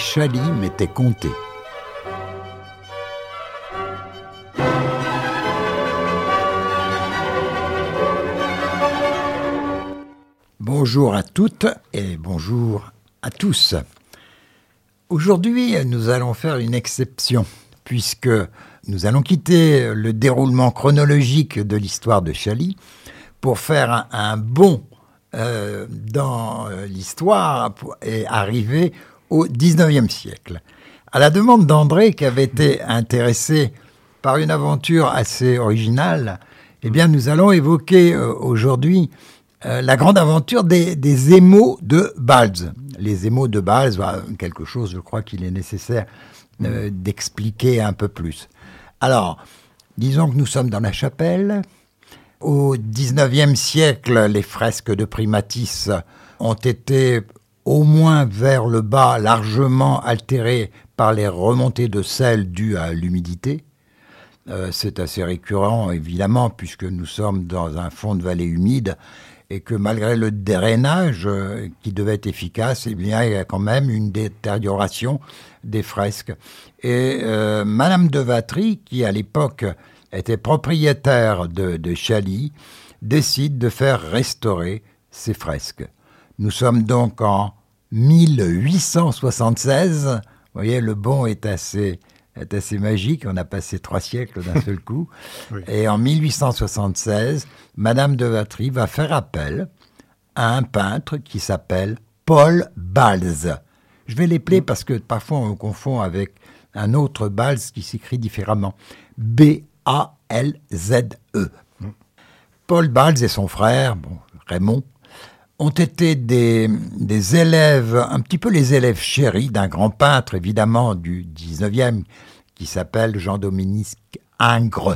Chaly m'était conté. Bonjour à toutes et bonjour à tous. Aujourd'hui, nous allons faire une exception, puisque nous allons quitter le déroulement chronologique de l'histoire de Chaly pour faire un bond dans l'histoire et arriver au XIXe siècle. À la demande d'André, qui avait été intéressé par une aventure assez originale, eh bien, nous allons évoquer aujourd'hui la grande aventure des émaux de Balz. Les émaux de Balz, quelque chose, je crois qu'il est nécessaire d'expliquer un peu plus. Alors, disons que nous sommes dans la chapelle. Au XIXe siècle, les fresques de Primatis ont été, au moins vers le bas, largement altérées par les remontées de sel dues à l'humidité. C'est assez récurrent, évidemment, puisque nous sommes dans un fond de vallée humide et que malgré le drainage qui devait être efficace, eh bien, il y a quand même une détérioration des fresques. Et Madame de Vatry, qui à l'époque était propriétaire de Chaly, décide de faire restaurer ces fresques. Nous sommes donc en 1876. Vous voyez, le bond est assez magique. On a passé 3 siècles d'un seul coup. Oui. Et en 1876, Madame de Vatry va faire appel à un peintre qui s'appelle Paul Balz. Je vais l'épeler parce que parfois on confond avec un autre Balz qui s'écrit différemment. B-A-L-Z-E. Paul Balz et son frère, Raymond, ont été des élèves, un petit peu les élèves chéris d'un grand peintre, évidemment, du 19e, qui s'appelle Jean-Dominique Ingres.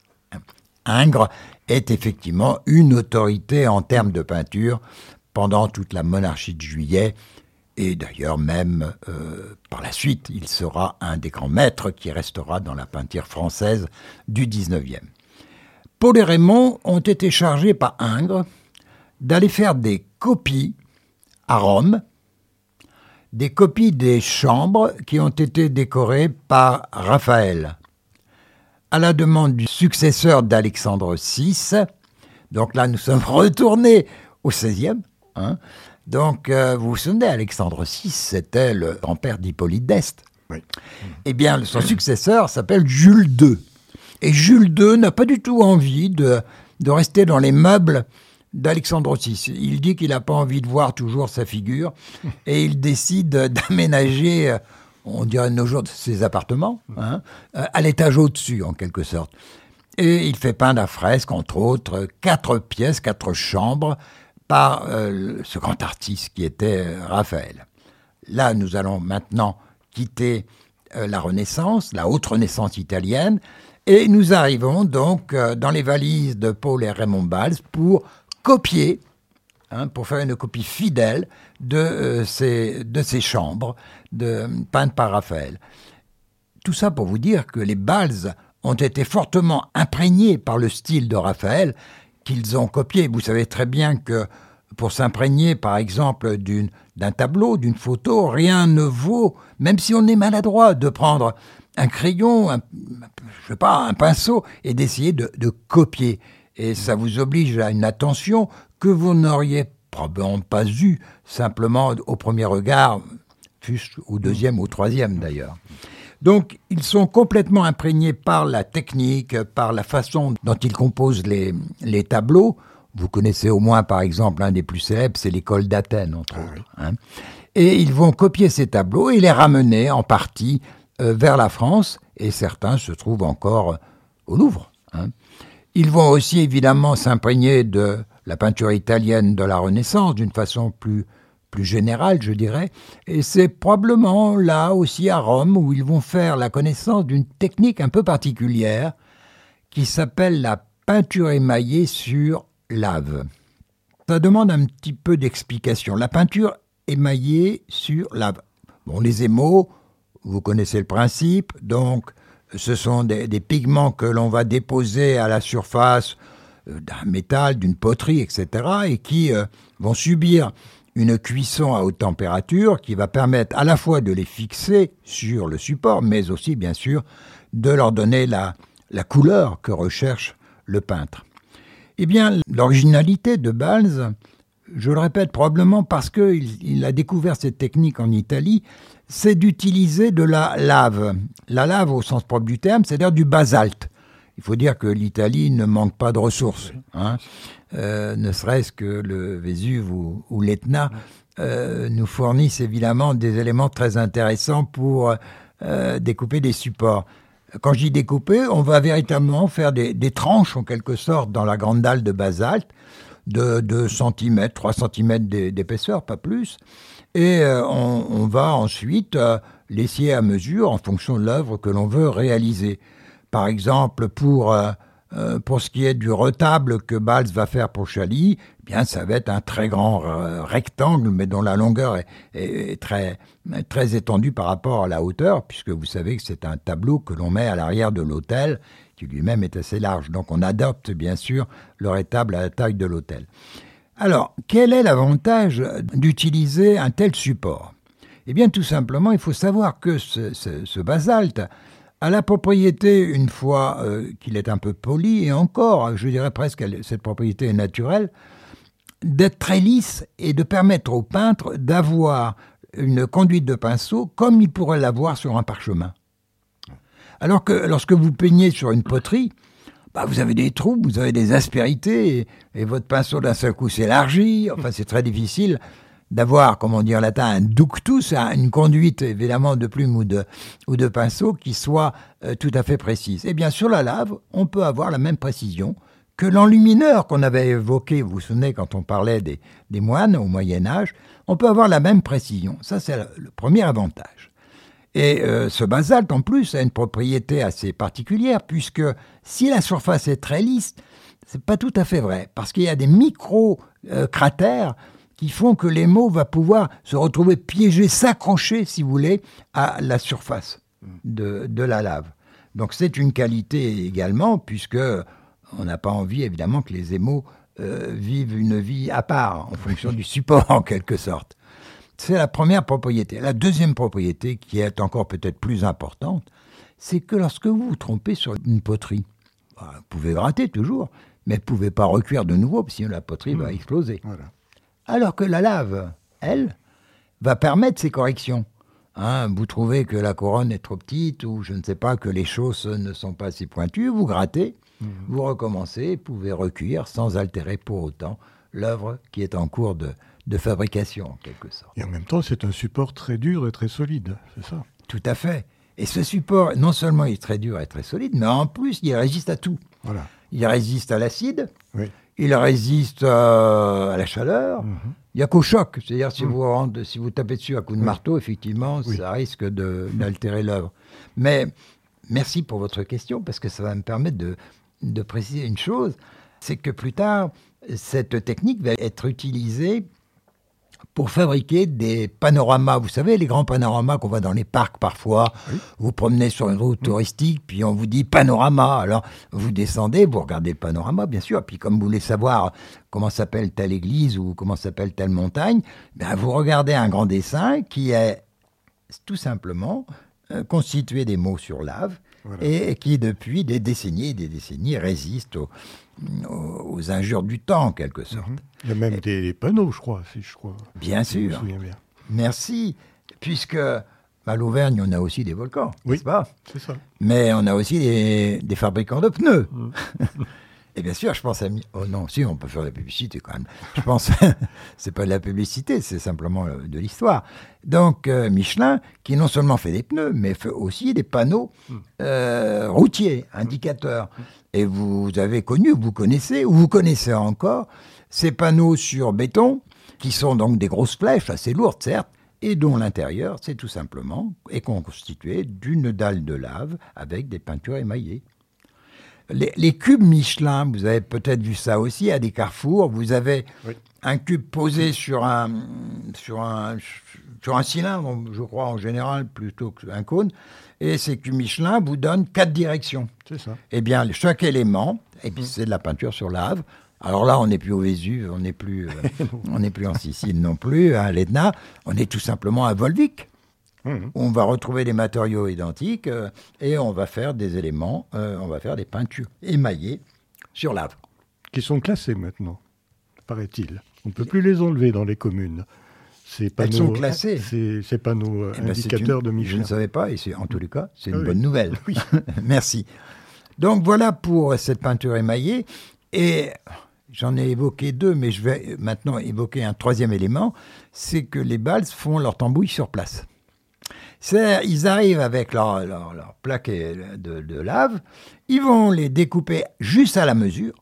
Ingres est effectivement une autorité en termes de peinture pendant toute la monarchie de Juillet, et d'ailleurs même par la suite, il sera un des grands maîtres qui restera dans la peinture française du 19e. Paul et Raymond ont été chargés par Ingres d'aller faire des copies à Rome, des copies des chambres qui ont été décorées par Raphaël. À la demande du successeur d'Alexandre VI, donc là nous sommes retournés au XVIe, donc vous vous souvenez, Alexandre VI, c'était le grand-père d'Hippolyte d'Este. Oui. Eh bien, son successeur s'appelle Jules II. Et Jules II n'a pas du tout envie de rester dans les meubles d'Alexandre VI. Il dit qu'il n'a pas envie de voir toujours sa figure et il décide d'aménager, on dirait de nos jours, ses appartements à l'étage au-dessus, en quelque sorte. Et il fait peindre à fresque, entre autres, 4 pièces, 4 chambres par ce grand artiste qui était Raphaël. Là, nous allons maintenant quitter la Renaissance, la haute Renaissance italienne, et nous arrivons donc dans les valises de Paul et Raymond Balz pour copier, pour faire une copie fidèle de ces chambres peintes par Raphaël. Tout ça pour vous dire que les Balz ont été fortement imprégnés par le style de Raphaël qu'ils ont copié. Vous savez très bien que pour s'imprégner, par exemple, d'un tableau, d'une photo, rien ne vaut, même si on est maladroit, de prendre un crayon, un pinceau, et d'essayer de copier. Et ça vous oblige à une attention que vous n'auriez probablement pas eue simplement au premier regard, fût-ce au deuxième ou au troisième d'ailleurs. Donc, ils sont complètement imprégnés par la technique, par la façon dont ils composent les tableaux. Vous connaissez au moins, par exemple, un des plus célèbres, c'est l'école d'Athènes, entre autres. Et ils vont copier ces tableaux et les ramener en partie vers la France, et certains se trouvent encore au Louvre. Ils vont aussi évidemment s'imprégner de la peinture italienne de la Renaissance d'une façon plus générale, je dirais. Et c'est probablement là aussi à Rome où ils vont faire la connaissance d'une technique un peu particulière qui s'appelle la peinture émaillée sur lave. Ça demande un petit peu d'explication. La peinture émaillée sur lave. Les émaux, vous connaissez le principe, donc ce sont des pigments que l'on va déposer à la surface d'un métal, d'une poterie, etc., et qui vont subir une cuisson à haute température qui va permettre à la fois de les fixer sur le support, mais aussi, bien sûr, de leur donner la couleur que recherche le peintre. Eh bien, l'originalité de Balz, je le répète, probablement parce qu'il a découvert cette technique en Italie, c'est d'utiliser de la lave. La lave au sens propre du terme, c'est-à-dire du basalte. Il faut dire que l'Italie ne manque pas de ressources, hein. Ne serait-ce que le Vésuve ou l'Etna nous fournissent évidemment des éléments très intéressants pour découper des supports. Quand je dis découper, on va véritablement faire des tranches en quelque sorte dans la grande dalle de basalte de 2 cm, 3 cm d'épaisseur, pas plus. Et on va ensuite les scier à mesure en fonction de l'œuvre que l'on veut réaliser. Par exemple, pour ce qui est du retable que Balz va faire pour Chaly, eh bien, ça va être un très grand rectangle, mais dont la longueur est très, très étendue par rapport à la hauteur, puisque vous savez que c'est un tableau que l'on met à l'arrière de l'autel, qui lui-même est assez large. Donc on adapte bien sûr le retable à la taille de l'autel. Alors, quel est l'avantage d'utiliser un tel support ? Eh bien, tout simplement, il faut savoir que ce basalte a la propriété, une fois qu'il est un peu poli, et encore, je dirais presque cette propriété est naturelle, d'être très lisse et de permettre au peintre d'avoir une conduite de pinceau comme il pourrait l'avoir sur un parchemin. Alors que lorsque vous peignez sur une poterie, vous avez des trous, vous avez des aspérités, et votre pinceau d'un seul coup s'élargit. Enfin, c'est très difficile d'avoir, comme on dit en latin, un ductus, une conduite évidemment de plume ou de pinceau qui soit tout à fait précise. Et bien sur la lave, on peut avoir la même précision que l'enlumineur qu'on avait évoqué, vous vous souvenez quand on parlait des moines au Moyen-Âge, on peut avoir la même précision. Ça, c'est le premier avantage. Et ce basalte, en plus, a une propriété assez particulière, puisque si la surface est très lisse, c'est pas tout à fait vrai, parce qu'il y a des micro-cratères qui font que l'émaux va pouvoir se retrouver piégé, s'accrocher, si vous voulez, à la surface de la lave. Donc c'est une qualité également, puisque on n'a pas envie, évidemment, que les émaux vivent une vie à part, en fonction du support, en quelque sorte. C'est la première propriété. La deuxième propriété, qui est encore peut-être plus importante, c'est que lorsque vous vous trompez sur une poterie, vous pouvez gratter toujours, mais vous ne pouvez pas recuire de nouveau, sinon la poterie va exploser. Voilà. Alors que la lave, elle, va permettre ces corrections. Vous trouvez que la couronne est trop petite, ou je ne sais pas, que les chausses ne sont pas assez pointues, vous grattez, vous recommencez, vous pouvez recuire sans altérer pour autant l'œuvre qui est en cours de fabrication, en quelque sorte. Et en même temps, c'est un support très dur et très solide, c'est ça ? Tout à fait. Et ce support, non seulement il est très dur et très solide, mais en plus, il résiste à tout. Voilà. Il résiste à l'acide, oui. Il résiste à la chaleur, il n'y a qu'au choc. C'est-à-dire, si vous tapez dessus à coups de marteau, effectivement, ça risque d'altérer l'œuvre. Mais merci pour votre question, parce que ça va me permettre de préciser une chose, c'est que plus tard, cette technique va être utilisée pour fabriquer des panoramas. Vous savez, les grands panoramas qu'on voit dans les parcs parfois. Oui. Vous promenez sur une route touristique, puis on vous dit panorama. Alors, vous descendez, vous regardez le panorama, bien sûr. Puis comme vous voulez savoir comment s'appelle telle église ou comment s'appelle telle montagne, vous regardez un grand dessin qui est tout simplement constitué des mots sur lave. Voilà. Et qui, depuis des décennies résiste aux injures du temps, en quelque sorte. Il y a même des panneaux, je crois. Bien sûr. Je me souviens bien. Merci. Puisque à l'Auvergne, on a aussi des volcans, n'est-ce pas ? C'est ça. Mais on a aussi des fabricants de pneus. Et bien sûr, je pense à... Oh non, si, on peut faire de la publicité quand même. Je pense... c'est pas de la publicité, c'est simplement de l'histoire. Donc, Michelin, qui non seulement fait des pneus, mais fait aussi des panneaux routiers, indicateurs. Et vous connaissez encore ces panneaux sur béton, qui sont donc des grosses flèches, assez lourdes, certes, et dont l'intérieur, c'est tout simplement, est constitué d'une dalle de lave avec des peintures émaillées. Les cubes Michelin, vous avez peut-être vu ça aussi à des carrefours. Vous avez un cube posé sur un cylindre, je crois en général, plutôt qu'un cône. Et ces cubes Michelin vous donnent 4 directions. C'est ça. Eh bien, chaque élément, et puis c'est de la peinture sur lave, Alors là, on n'est plus au Vésuve, on n'est plus en Sicile non plus, à l'Etna, on est tout simplement à Volvic. On va retrouver des matériaux identiques et on va faire des éléments, on va faire des peintures émaillées sur lave. Qui sont classés maintenant, paraît-il. On ne peut plus les enlever dans les communes. Elles sont classées. Ces panneaux indicateurs de Michelin. Je ne savais pas, et en tous les cas, c'est une oui. bonne nouvelle. Oui. Merci. Donc voilà pour cette peinture émaillée. Et j'en ai évoqué deux, mais je vais maintenant évoquer un troisième élément, c'est que les Balzes font leur tambouille sur place. Ils arrivent avec leur plaquet de lave, ils vont les découper juste à la mesure,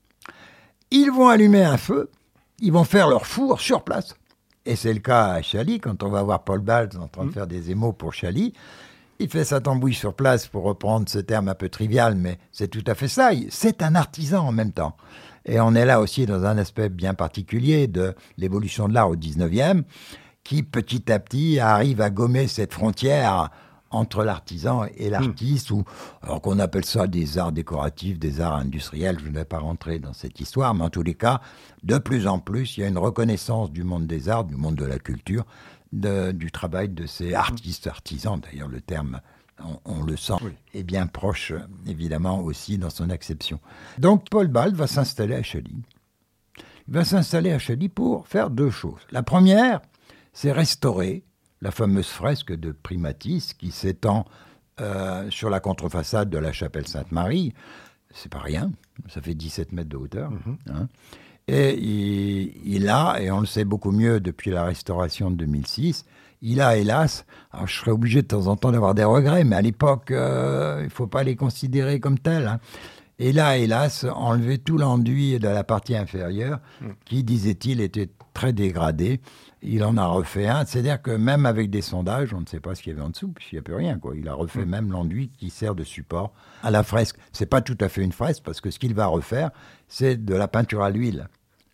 ils vont allumer un feu, ils vont faire leur four sur place. Et c'est le cas à Chaly, quand on va voir Paul Balz en train de faire des émaux pour Chaly. Il fait sa tambouille sur place, pour reprendre ce terme un peu trivial, mais c'est tout à fait ça. C'est un artisan en même temps. Et on est là aussi dans un aspect bien particulier de l'évolution de l'art au 19e, qui petit à petit arrive à gommer cette frontière entre l'artisan et l'artiste, ou alors qu'on appelle ça des arts décoratifs, des arts industriels. Je ne vais pas rentrer dans cette histoire, mais en tous les cas, de plus en plus, il y a une reconnaissance du monde des arts, du monde de la culture, du travail de ces artistes, artisans. D'ailleurs, le terme, on le sent, est bien proche, évidemment, aussi dans son acception. Donc, Paul Balz va s'installer à Chaly. Il va s'installer à Chaly pour faire deux choses. La première, c'est restaurer la fameuse fresque de Primatis qui s'étend sur la contrefaçade de la chapelle Sainte-Marie. C'est pas rien, ça fait 17 mètres de hauteur. Hein. Et il a, et on le sait beaucoup mieux depuis la restauration de 2006, il a hélas, alors je serais obligé de temps en temps d'avoir des regrets, mais à l'époque, il ne faut pas les considérer comme tels. Hein. Et là, hélas, enlevé tout l'enduit de la partie inférieure, qui, disait-il, était très dégradé. Il en a refait un. C'est-à-dire que même avec des sondages, on ne sait pas ce qu'il y avait en dessous, puisqu'il n'y a plus rien, quoi. Il a refait même l'enduit qui sert de support à la fresque. Ce n'est pas tout à fait une fresque, parce que ce qu'il va refaire, c'est de la peinture à l'huile.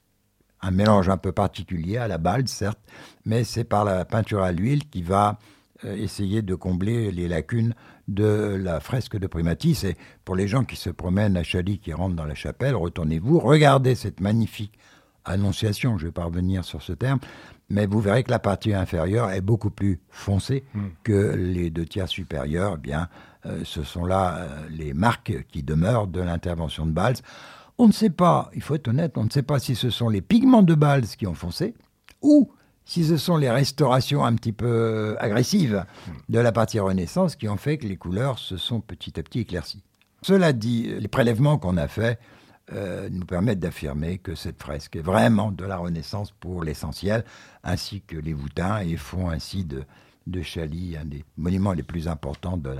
Un mélange un peu particulier, à la Balz, certes, mais c'est par la peinture à l'huile qui va essayer de combler les lacunes de la fresque de Primatis. Et pour les gens qui se promènent à Chaly, qui rentrent dans la chapelle, retournez-vous, regardez cette magnifique annonciation, je ne vais pas revenir sur ce terme, mais vous verrez que la partie inférieure est beaucoup plus foncée que les deux tiers supérieurs. Eh bien, ce sont là les marques qui demeurent de l'intervention de Balz. On ne sait pas, il faut être honnête, on ne sait pas si ce sont les pigments de Balz qui ont foncé ou si ce sont les restaurations un petit peu agressives de la partie Renaissance qui ont fait que les couleurs se sont petit à petit éclaircies. Cela dit, les prélèvements qu'on a faits nous permettent d'affirmer que cette fresque est vraiment de la Renaissance pour l'essentiel, ainsi que les voûtins, et font ainsi de Chaly un des monuments les plus importants de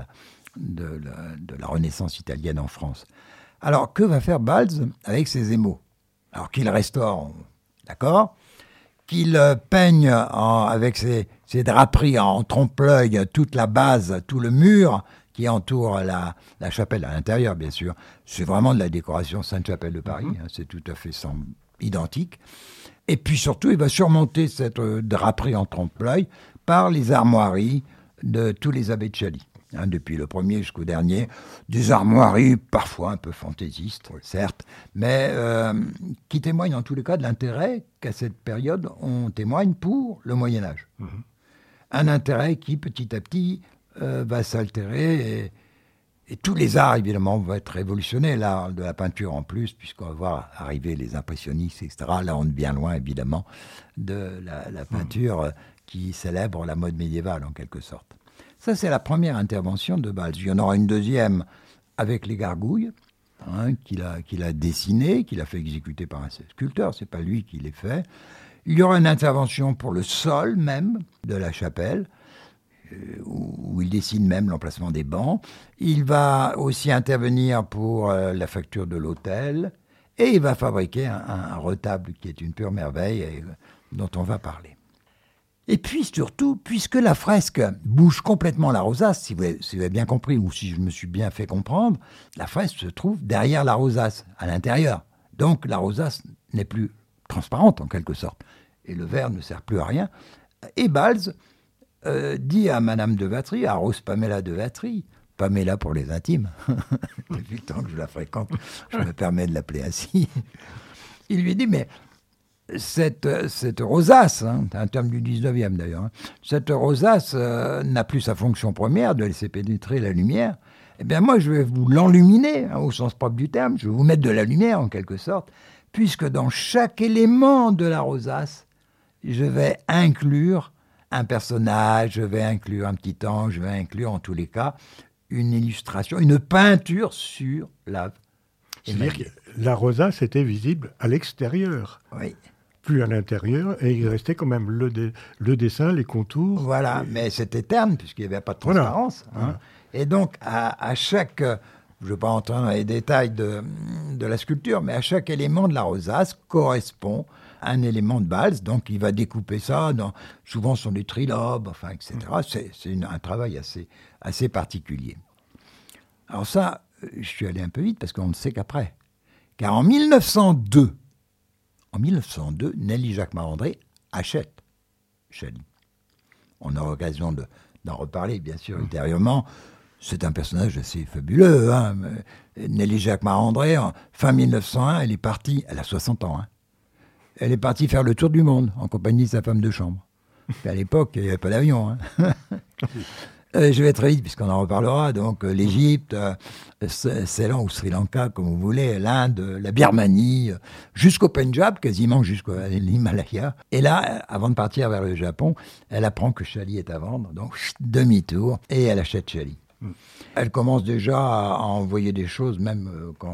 la Renaissance italienne en France. Alors, que va faire Balz avec ses émaux? Alors qu'il restaure, d'accord, qu'il peigne avec ses draperies en trompe-l'œil toute la base, tout le mur qui entoure la chapelle à l'intérieur, bien sûr. C'est vraiment de la décoration Sainte-Chapelle de Paris, hein, c'est tout à fait identique. Et puis surtout, il va surmonter cette draperie en trompe-l'œil par les armoiries de tous les abbés de Chaly. Hein, depuis le premier jusqu'au dernier, des armoiries parfois un peu fantaisistes, certes, mais qui témoignent en tous les cas de l'intérêt qu'à cette période on témoigne pour le Moyen-Âge. Un intérêt qui petit à petit va s'altérer et tous les arts évidemment vont être révolutionnés, l'art de la peinture en plus, puisqu'on va voir arriver les impressionnistes, etc. Là on est bien loin évidemment de la peinture qui célèbre la mode médiévale en quelque sorte. Ça, c'est la première intervention de Balz. Il y en aura une deuxième avec les gargouilles, hein, qu'il a dessinées, qu'il a fait exécuter par un sculpteur. Ce n'est pas lui qui les fait. Il y aura une intervention pour le sol même de la chapelle, où il dessine même l'emplacement des bancs. Il va aussi intervenir pour la facture de l'hôtel. Et il va fabriquer un retable qui est une pure merveille et dont on va parler. Et puis surtout, puisque la fresque bouge complètement la rosace, si vous avez bien compris, ou si je me suis bien fait comprendre, la fresque se trouve derrière la rosace, à l'intérieur. Donc la rosace n'est plus transparente en quelque sorte. Et le verre ne sert plus à rien. Et Balz dit à Madame de Vatry, à Rose Pamela de Vatry, Pamela pour les intimes, depuis le temps que je la fréquente, je me permets de l'appeler ainsi, il lui dit, mais cette rosace, c'est un terme du 19e d'ailleurs, cette rosace n'a plus sa fonction première de laisser pénétrer la lumière. Eh bien moi, je vais vous l'enluminer, au sens propre du terme, je vais vous mettre de la lumière en quelque sorte, puisque dans chaque élément de la rosace, je vais inclure un personnage, je vais inclure un petit ange, je vais inclure en tous les cas une illustration, une peinture sur lave. C'est-à-dire que la rosace était visible à l'extérieur. Oui. Plus à l'intérieur, et il restait quand même le dessin, les contours. Voilà, mais c'était terne, puisqu'il n'y avait pas de transparence. Voilà. Et donc, à chaque, je ne vais pas entrer dans les détails de la sculpture, mais à chaque élément de la rosace correspond un élément de Balz. Donc, il va découper ça, souvent ce sont des trilobes, enfin, etc. C'est un travail assez particulier. Alors ça, je suis allé un peu vite, parce qu'on ne sait qu'après. Car en 1902, Nelly Jacques Marandré achète Chally. On aura l'occasion d'en reparler, bien sûr, ultérieurement. C'est un personnage assez fabuleux. Nelly Jacques Marandré, fin 1901, elle est partie, elle a 60 ans, elle est partie faire le tour du monde en compagnie de sa femme de chambre. Et à l'époque, il n'y avait pas d'avion. Je vais très vite, puisqu'on en reparlera. Donc, l'Égypte, Ceylan ou Sri Lanka, comme vous voulez, l'Inde, la Birmanie, jusqu'au Pendjab, quasiment jusqu'à l'Himalaya. Et là, avant de partir vers le Japon, elle apprend que Chally est à vendre. Donc, demi-tour, et elle achète Chally. Elle commence déjà à envoyer des choses, même quand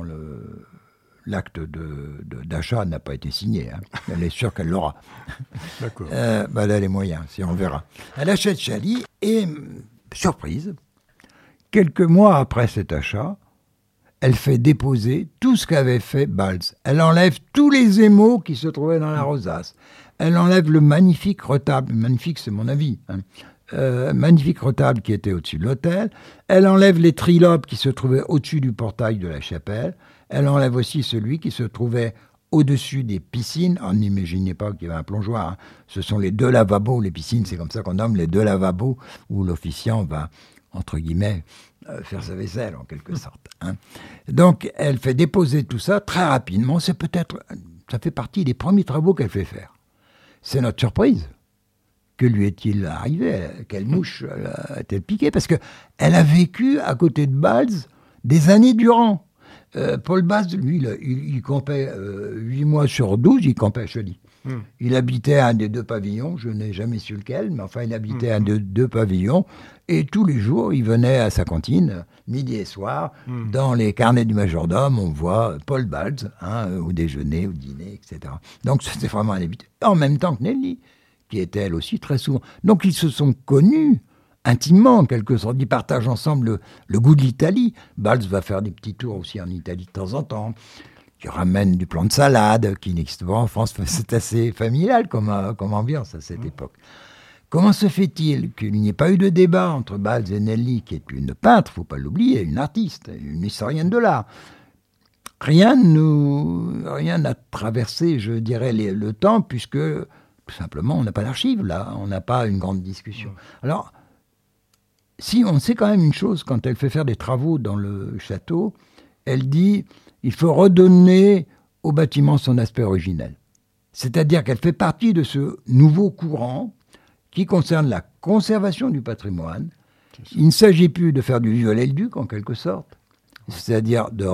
l'acte d'achat n'a pas été signé. Elle est sûre qu'elle l'aura. D'accord. Elle a les moyens, si on verra. Elle achète Chally et... surprise, quelques mois après cet achat, elle fait déposer tout ce qu'avait fait Balz. Elle enlève tous les émaux qui se trouvaient dans la rosace. Elle enlève le magnifique retable, magnifique c'est mon avis, magnifique retable qui était au-dessus de l'autel. Elle enlève les trilobes qui se trouvaient au-dessus du portail de la chapelle. Elle enlève aussi celui qui se trouvait au-dessus des piscines. On n'imaginait pas qu'il y avait un plongeoir. Ce sont les deux lavabos, les piscines, c'est comme ça qu'on nomme les deux lavabos, où l'officiant va, entre guillemets, faire sa vaisselle, en quelque sorte. Donc, elle fait déposer tout ça très rapidement. Ça fait partie des premiers travaux qu'elle fait faire. C'est notre surprise. Que lui est-il arrivé? Quelle mouche a-t-elle piqué? Parce qu'elle a vécu à côté de Balz des années durant. Paul Balz, lui, il campait 8 mois sur 12, il campait à Chally. Il habitait un des deux pavillons, je n'ai jamais su lequel, mais enfin, il habitait un des deux pavillons. Et tous les jours, il venait à sa cantine, midi et soir. Dans les carnets du majordome, on voit Paul Balz, au déjeuner, au dîner, etc. Donc, c'était vraiment un habitué. En même temps que Nelly, qui était elle aussi très souvent. Donc, ils se sont connus intimement, en quelque sorte. Ils partagent ensemble le goût de l'Italie. Balz va faire des petits tours aussi en Italie de temps en temps. Il ramène du plan de salade, qui n'existe pas en France. C'est assez familial comme ambiance à cette époque. Comment se fait-il qu'il n'y ait pas eu de débat entre Balz et Nelly, qui est une peintre, il ne faut pas l'oublier, une artiste, une historienne de l'art? Rien n'a traversé, je dirais, le temps, puisque, tout simplement, on n'a pas d'archives, là. On n'a pas une grande discussion. Alors, si on sait quand même une chose, quand elle fait faire des travaux dans le château, elle dit il faut redonner au bâtiment son aspect originel. C'est-à-dire qu'elle fait partie de ce nouveau courant qui concerne la conservation du patrimoine. Il ne s'agit plus de faire du Viollet-le-Duc, en quelque sorte, c'est-à-dire de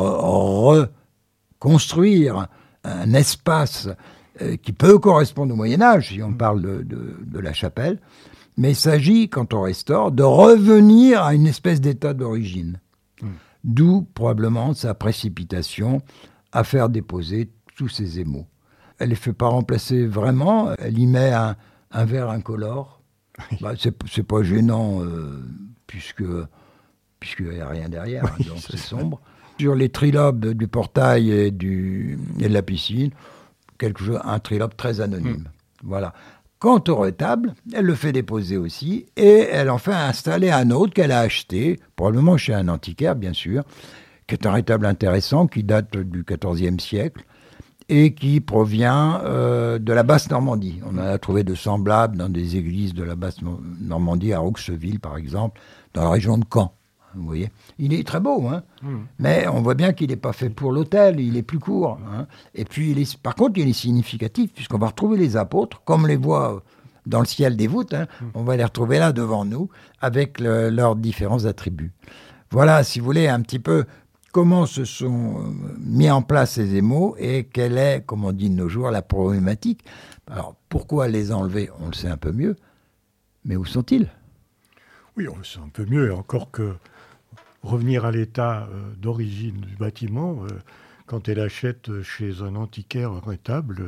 reconstruire un espace qui peut correspondre au Moyen-Âge, si on parle de la chapelle, mais il s'agit, quand on restaure, de revenir à une espèce d'état d'origine. D'où probablement sa précipitation à faire déposer tous ces émaux. Elle ne les fait pas remplacer vraiment, elle y met un verre incolore. C'est pas gênant, puisqu'il n'y a rien derrière, donc c'est sombre. Sur les trilobes du portail et de la piscine, un trilobe très anonyme. Voilà. Quant au retable, elle le fait déposer aussi, et elle en fait installer un autre qu'elle a acheté, probablement chez un antiquaire, bien sûr, qui est un retable intéressant, qui date du XIVe siècle, et qui provient de la Basse-Normandie. On en a trouvé de semblables dans des églises de la Basse-Normandie, à Auxeville, par exemple, dans la région de Caen. vous voyez. Il est très beau, hein, mais on voit bien qu'il n'est pas fait pour l'autel, il est plus court. Hein. Et puis, par contre, il est significatif, puisqu'on va retrouver les apôtres, comme on les voit dans le ciel des voûtes, hein, on va les retrouver là devant nous, avec leurs différents attributs. Voilà, si vous voulez, un petit peu comment se sont mis en place ces émaux et quelle est, comme on dit de nos jours, la problématique. Alors, pourquoi les enlever? On le sait un peu mieux, mais où sont-ils? Oui, on le sait un peu mieux, et encore que revenir à l'état d'origine du bâtiment, quand elle achète chez un antiquaire un rétable,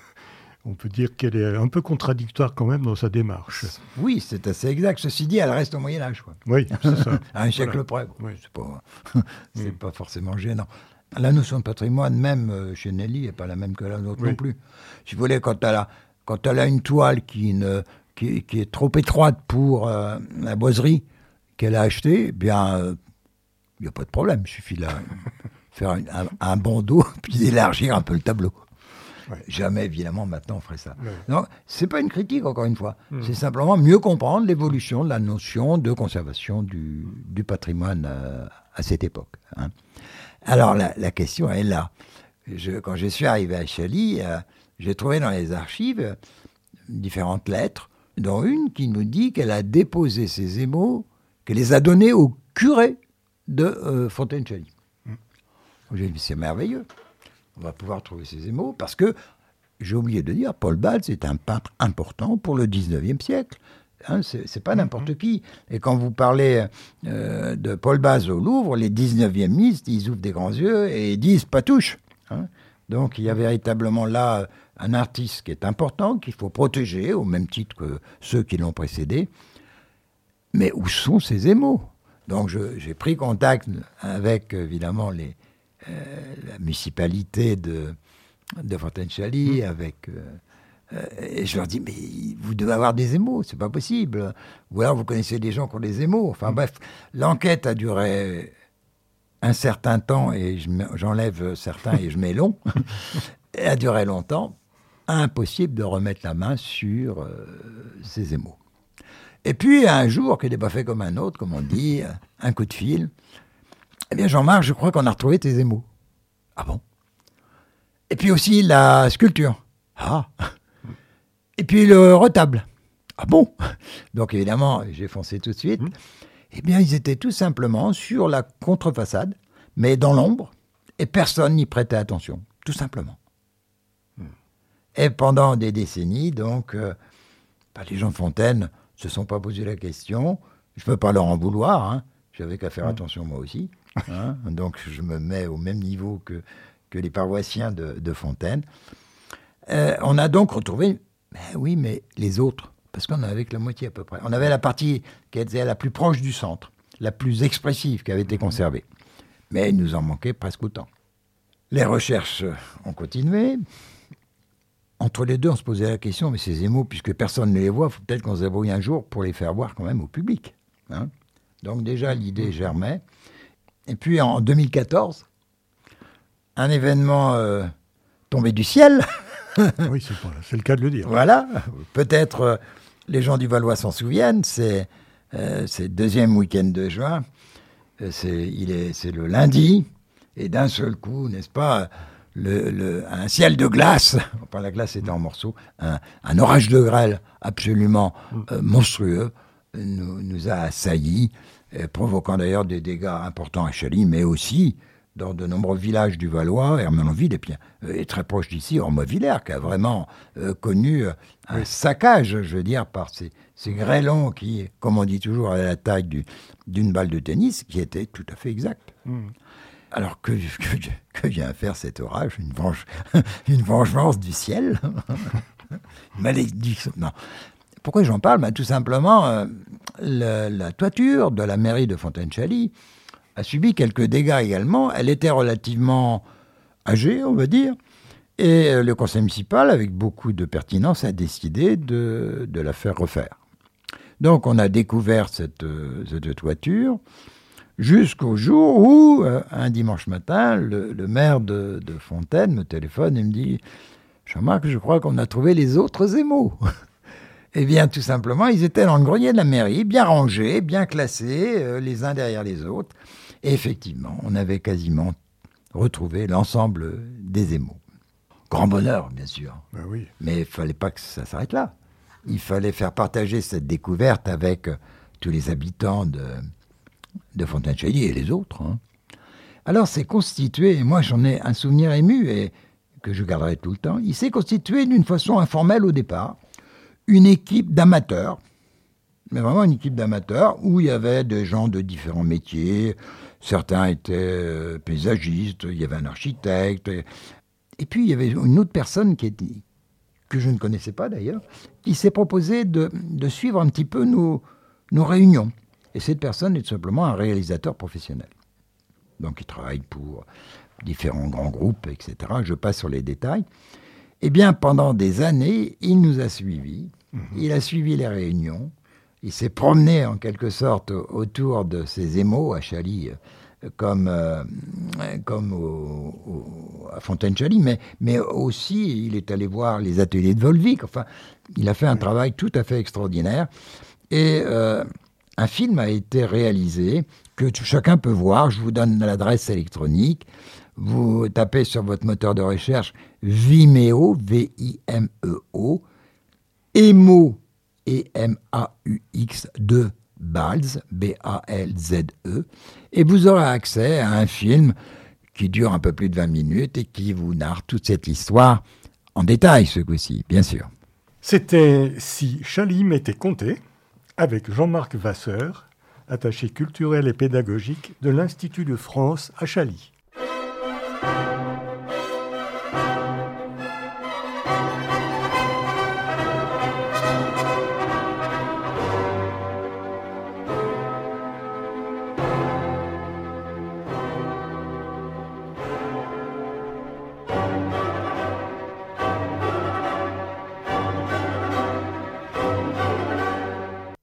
on peut dire qu'elle est un peu contradictoire quand même dans sa démarche. Oui, c'est assez exact. Ceci dit, elle reste au Moyen-Âge. Oui, c'est ça. À un siècle près. Oui. C'est pas forcément gênant. La notion de patrimoine, même chez Nelly, n'est pas la même que la nôtre non plus. Si vous voulez, quand elle a une toile qui est trop étroite pour la boiserie qu'elle a achetée, eh bien, il n'y a pas de problème. Il suffit de faire un bandeau puis d'élargir un peu le tableau. Ouais. Jamais, évidemment, maintenant, on ferait ça. Ouais. Donc, ce n'est pas une critique, encore une fois. C'est simplement mieux comprendre l'évolution de la notion de conservation du patrimoine à cette époque. Hein. Alors, la question est là. Quand je suis arrivé à Chailly, j'ai trouvé dans les archives différentes lettres, dont une qui nous dit qu'elle a déposé ses émaux, qu'elle les a donnés au curé de Fontaine-Chailly. J'ai dit, c'est merveilleux. On va pouvoir trouver ces émaux, parce que, j'ai oublié de dire, Paul Balz est un peintre important pour le 19e siècle. Hein, c'est pas n'importe qui. Et quand vous parlez de Paul Balz au Louvre, les 19e ils ouvrent des grands yeux et ils disent « pas touche hein ». Donc il y a véritablement là un artiste qui est important, qu'il faut protéger, au même titre que ceux qui l'ont précédé. Mais où sont ces émaux? Donc j'ai pris contact avec, évidemment, la municipalité de Fontaine-Chailly, et je leur dis, mais vous devez avoir des émaux, c'est pas possible. Ou alors vous connaissez des gens qui ont des émaux. Enfin bref, l'enquête a duré un certain temps, et j'enlève certains et je mets long. Elle a duré longtemps. Impossible de remettre la main sur ces émaux. Et puis un jour, qui n'est pas fait comme un autre, comme on dit, un coup de fil. Eh bien, Jean-Marc, je crois qu'on a retrouvé tes émaux. Ah bon? Et puis aussi la sculpture. Ah. Et puis le retable. Ah bon? Donc évidemment, j'ai foncé tout de suite. Eh bien, ils étaient tout simplement sur la contrefaçade, mais dans l'ombre, et personne n'y prêtait attention, tout simplement. Et pendant des décennies, donc, les gens de Fontaine se sont pas posé la question. Je peux pas leur en vouloir, hein. J'avais qu'à faire attention moi aussi. Hein. Donc je me mets au même niveau que les paroissiens de Fontaine. On a donc retrouvé, mais les autres, parce qu'on en avait que la moitié à peu près. On avait la partie qui était la plus proche du centre, la plus expressive qui avait été conservée. Mais il nous en manquait presque autant. Les recherches ont continué. Entre les deux, on se posait la question, mais ces émaux, puisque personne ne les voit, il faut peut-être qu'on se débrouille un jour pour les faire voir quand même au public. Hein. Donc déjà, l'idée germait. Et puis en 2014, un événement tombé du ciel. Oui, c'est le cas de le dire. Voilà, peut-être les gens du Valois s'en souviennent, c'est le deuxième week-end de juin, c'est le lundi, et d'un seul coup, n'est-ce pas, un ciel de glace, enfin la glace était en morceaux, un orage de grêle absolument monstrueux nous a assaillis, provoquant d'ailleurs des dégâts importants à Chailly, mais aussi dans de nombreux villages du Valois, Ermenonville est très proche d'ici, Ormevillers, qui a vraiment connu un saccage, je veux dire, par ces grêlons qui, comme on dit toujours, avaient la taille d'une balle de tennis, qui était tout à fait exact. Alors que vient faire cet orage? Une vengeance du ciel? Malédiction. Non. Pourquoi j'en parle? Tout simplement, la toiture de la mairie de Fontaine-Chailly a subi quelques dégâts également. Elle était relativement âgée, on va dire, et le conseil municipal, avec beaucoup de pertinence, a décidé de la faire refaire. Donc on a découvert cette toiture, jusqu'au jour où, un dimanche matin, le maire de Fontaine me téléphone et me dit « Jean-Marc, je crois qu'on a trouvé les autres émaux ». Eh bien, tout simplement, ils étaient dans le grenier de la mairie, bien rangés, bien classés, les uns derrière les autres. Et effectivement, on avait quasiment retrouvé l'ensemble des émaux. Grand bonheur, bien sûr. Ben oui. Mais il ne fallait pas que ça s'arrête là. Il fallait faire partager cette découverte avec tous les habitants de Fontaine-Chauny et les autres. Alors, c'est constitué, et moi j'en ai un souvenir ému et que je garderai tout le temps, il s'est constitué d'une façon informelle au départ, une équipe d'amateurs, mais vraiment une équipe d'amateurs, où il y avait des gens de différents métiers, certains étaient paysagistes, il y avait un architecte, et puis il y avait une autre personne que je ne connaissais pas d'ailleurs, qui s'est proposé de suivre un petit peu nos réunions. Et cette personne est tout simplement un réalisateur professionnel. Donc il travaille pour différents grands groupes, etc. Je passe sur les détails. Eh bien, pendant des années, il nous a suivis. Il a suivi les réunions. Il s'est promené en quelque sorte autour de ces émaux à Chaly, comme à Fontaine-Chaly, mais aussi il est allé voir les ateliers de Volvic. Enfin, il a fait un travail tout à fait extraordinaire. Et un film a été réalisé que chacun peut voir. Je vous donne l'adresse électronique. Vous tapez sur votre moteur de recherche Vimeo, V-I-M-E-O, Emo, E-M-A-U-X, de Balz, B-A-L-Z-E, et vous aurez accès à un film qui dure un peu plus de 20 minutes et qui vous narre toute cette histoire en détail, ce coup-ci, bien sûr. C'était Si Chaly m'était compté, avec Jean-Marc Vasseur, attaché culturel et pédagogique de l'Institut de France à Chaly.